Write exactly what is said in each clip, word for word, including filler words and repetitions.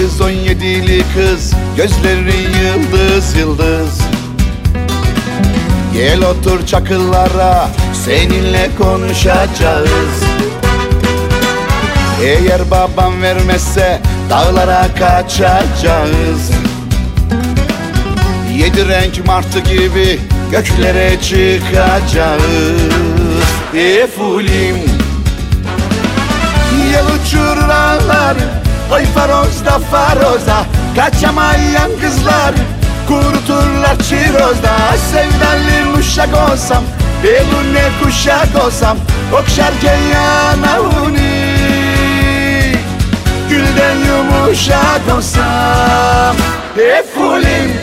kız, on yedili kız, gözleri yıldız yıldız. Gel otur çakıllara, seninle konuşacağız. Eğer babam vermezse dağlara kaçacağız. Yedi renk martı gibi göklere çıkacağız. Efulim yel uçurur ağları, oy farozda faroza, kaçamayan kızlar kuruturlar çirozda. Sevdalı uşak olsam, beline kuşak olsam, okşarken yanağını, gülden yumuşak olsam. Efulim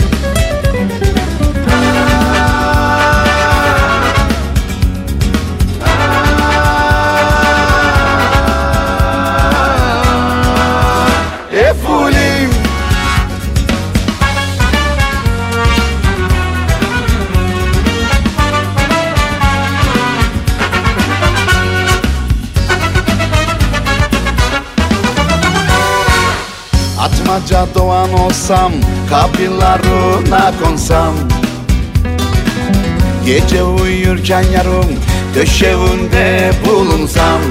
Efulim Atmaca doğan olsam, kapılarına konsam, gece uyurken yarım döşeğinde bulunsam.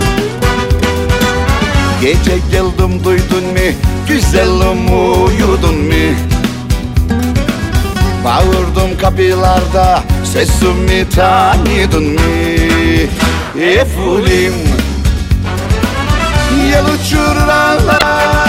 Gece geldim duydun mu, güzelim uyudun mu? Bağırdım kapılarda, sesimi tanıdın mı? Efulim yel uçurur ağlar,